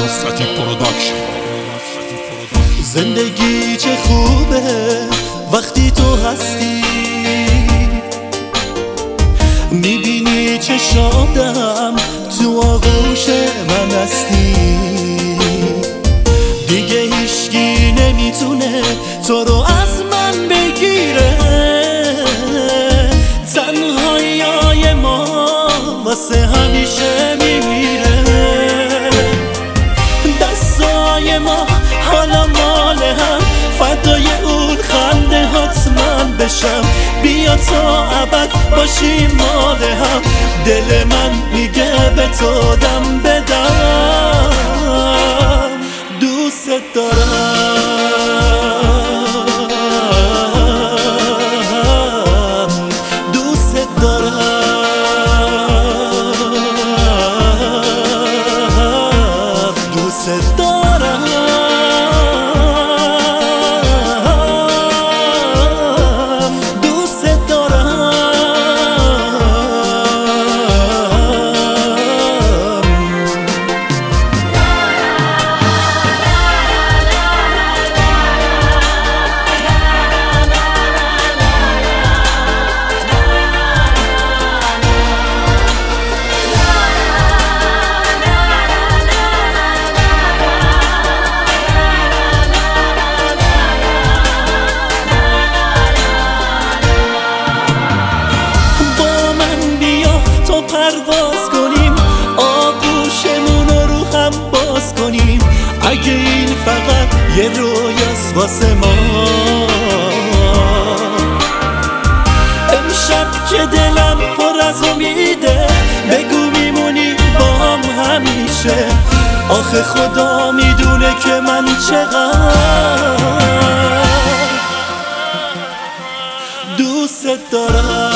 نصرتی پروداکشن. زندگی چه خوبه وقتی تو هستی، میبینی چه شادم تو آغوش من هستی. دیگه هیچکی نمیتونه تو رو از من بگیره، تنهاییای ما واسه همیشه میمیره. دستای ما حالا مال هم، فدای اون خنده هات من بشم. بیا تا ابد باشیم مال هم، دل من میگه به تو دم بدم. دوست دارم، دوست دارم، دوست دارم، دوست دارم. پرواز کنیم، آغوشمون رو هم باز کنیم. اگه این فقط یه رویاست واسه ما، امشب که دلم پر از امیده، بگو میمونی با هم همیشه. آخه خدا میدونه که من چقدر دوست دارم.